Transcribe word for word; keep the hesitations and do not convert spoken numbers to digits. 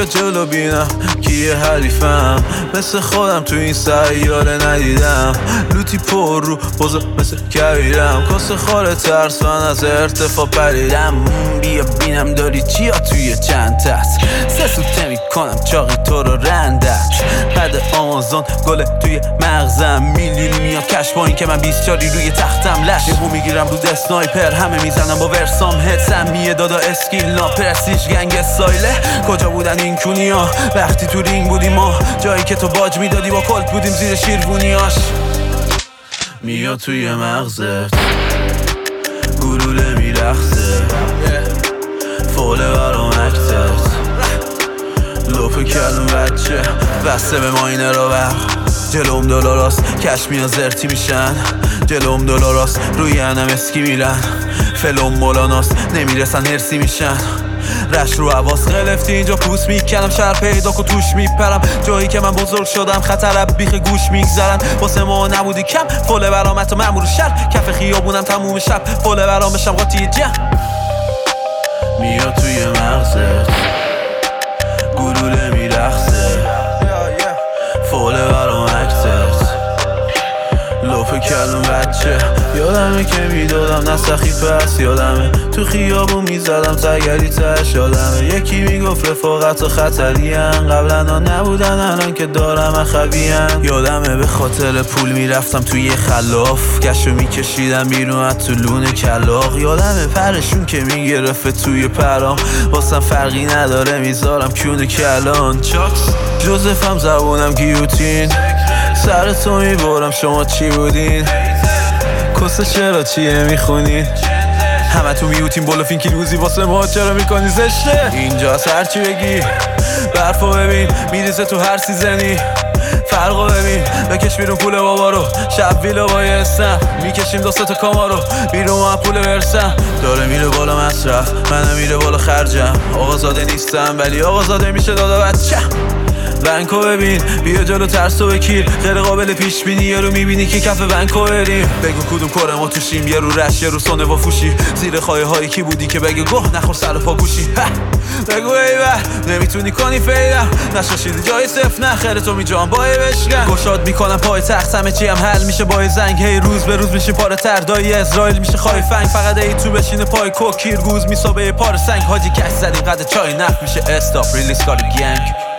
بیا جلو بینم کیه حریفم، مثل خودم تو این سیاره ندیدم. لوتی پر رو بازه مثل کبیرم، کس خور ترس من از ارتفاع پریدم. بیا بینم داری چیا توی چند تست، سه سوته میکنم چاقی تو رو رندت. قد آمازون گله توی مغزم، میلیون میاد کش با این که من بیست چاری روی تختم. لش یهو میگیرم رو اسنایپر، همه میزنم با ورسام هد. سمیه دادا اسکیل نا پرستیج گنگ استایله. کجا بودن این کونیا وقتی تو رینگ بودیم ما، جایی که تو باج میدادی با کلت بودیم زیر شیروونیاش. میاد توی مغزت گلوله میرخصه، فوله برام اکتت لوپ کلم بچه بسته به ماینه رو بر. جلوم دلاراست کشمیا زرتی میشن، جلوم دلاراست روی انم اسکی میرن. فلوم مولاناست نمیرسن هرسی میشن. رش رو عواز غلفتی اینجا پوست میکنم، شهر پیدا که توش میپرم. جایی که من بزرگ شدم خطر بیخ گوش میگذرن. واسه ما نبودی کم فوله برامت و مامور شهر، کف خیابونم تموم شب فوله برام بشم قاطی جمع. میاد توی مغزت گلوله میرخصه، فوله برام اکتت لوپ کلم بچه. یادمه که میدادم نسخی پس، یادمه تو خیابون میزدم تگری تش. یادمه یکی میگفت رفاقت و خطری هن، قبلا ها نبودن الان که دارم اخوی هن. یادمه به خاطر پول میرفتم توی خلاف، کشو میکشیدم بیرون از تو لونه کلاق. یادمه پرشون که میگرفت توی پرام، واسم فرقی نداره میذارم کونه کلان. چاکس جوزفم زبونم گیوتین، سر تو میبرم شما چی بودین؟ کسه چرا چیه میخونین؟ همه تو میوتین بلوفین که روزی واسه ما چرا میکنی زشته؟ اینجا هرچی بگی برفو ببین میریزه تو هر سیزنی. فرقو ببین بکش بیرون پول بابا رو، شب ویلو بایستم میکشیم دو تا کامارو بیرون ما پول برسم. داره میره بالا مصرف منم میره بالا خرجم. آقازاده نیستم ولی آقازاده میشه دادا بچه. بنکو ببین بیا جلو ترس و بکیر، غیر قابل پیش بینی. یه رو میبینی که کف بنکو بریم. بگو کدوم کره ما توشیم، یه رو رش یه رو سونه و فوشی. زیر خواهی هایی کی بودی که بگه گوه نخور سر پا گوشی. بگو ایوه نمیتونی کنی فیدم، نشاشیدی جای صف نه خیره تو میجام بای بشگن. گشاد میکنم پای تخت همه چی هم حل میشه با زنگ. هی روز به روز میشه پاره تر دایی اسرائیل میشه خواهی فنگ. فقط ای تو بشینه پای کوکیر گوز میسابه پار سنگ. حاجی کش زدیم قد چای نفت میشه استاپ ریلیس کاری گنگ.